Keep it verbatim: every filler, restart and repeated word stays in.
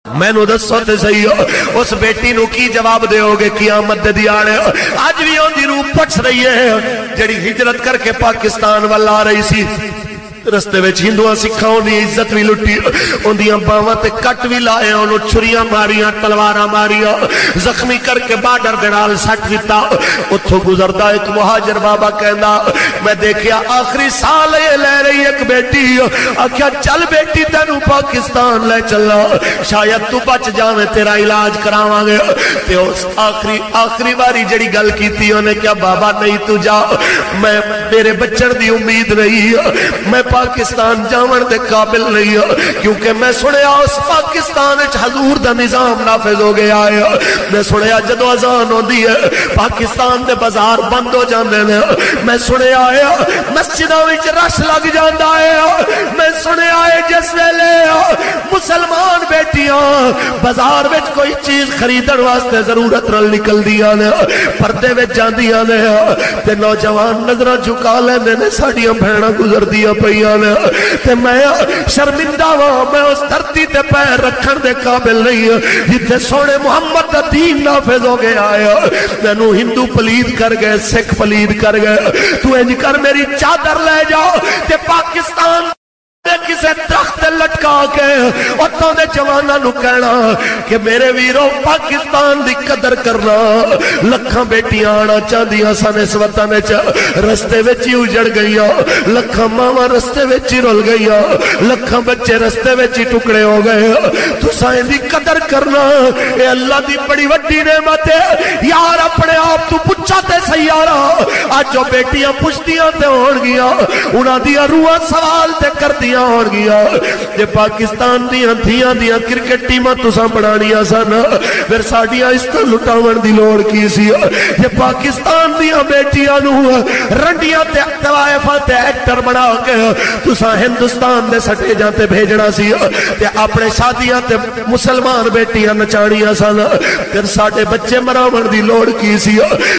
میں نو دسو تے صحیح اس بیٹی نو کی جواب دیو گے قیامت دے دیانے آج بھی اون دی روح پچھ رہی ہے جڑی ہجرت کر کے پاکستان والا آ رہی سی رستے وچ ہندوؤں سکھاؤں دی عزت بھی لٹی ان دیاں باواں تے کٹ بھی لائے انہوں چھریاں ماریاں تلواراں ماریاں زخمی کر کے بارڈر دے نال سٹ دتا اتھوں گزردا ایک مہاجر بابا کہندا میں دیکھیا آخری سال یہ لے رہی ایک بیٹی آکھیا چل بیٹی تینوں پاکستان لے چلا شاید تو بچ جاویں تیرا علاج کراواں گے تے اس آخری آخری باری جڑی گل کیتی انہیں کیا بابا نہیں تو جا میں میرے بچن دی امید نہیں میں پاکستان جاون دے قابل نہیں ہے کیونکہ میں سنیا اس پاکستان وچ حضور دا نظام نافذ ہو گیا ہے میں سنیا جدو اذان ہوندی ہے پاکستان دے بازار بند ہو جاندے نے میں سنیا ہے مسجداں وچ رش لگ جاندا ہے میں سنیا ہے جس ویلے مسلمان بیٹیاں بازار وچ کوئی چیز خریدن واسطے ضرورت نال نکلدیاں نے پردے وچ جاندیاں نے تے نوجوان نظراں جھکا لیندے نے ساڈیاں بہناں گزردیاں پئی تے میں شرمندہ ہوں میں اس دھرتی تے پیر رکھن دے قابل نہیں جتنے سونے محمد دا دین نافذ ہو گیا ہے مینوں ہندو پلید کر گئے سکھ پلید کر گئے تو انج کر میری چادر لے جاؤ تے پاکستان کسے درخت لٹکا کے اتوں دے جواناں نو کہنا کہ میرے ویرو پاکستان دی قدر کرنا لکھاں بیٹیاں آنا چاندیاں سن اس وطن وچ رستے وچ ہی اجڑ گئیاں لکھاں ماواں رستے وچ ہی رل گئیاں لکھاں بچے رستے وچ ہی ٹکڑے ہو گئے تساں دی قدر کرنا اے اللہ دی بڑی وڈی نعمت ہے یار اپنے آپ تو پچھا تے سیارہ اج جو بیٹیاں پچھتیاں تے ہون گیاں انہاں دیاں روحاں سوال تے کردیاں ہون گیا جے پاکستان دیاں دھیاں دیاں کرکٹ ٹیماں تساں بنانیاں سن پھر ساڈیاں اس تے لٹاون دی لوڑ کی سی جے پاکستان دیاں بیٹیاں نو رنڈیاں تے طوائفاں تے ایکٹر بنا کے تساں ہندوستان دے سٹے جاں تے بھیجنا سی تے اپنے شادیاں تے مسلمان بیٹیاں نچانیاں سن پھر ساڈے بچے مراون دی لوڑ کی سی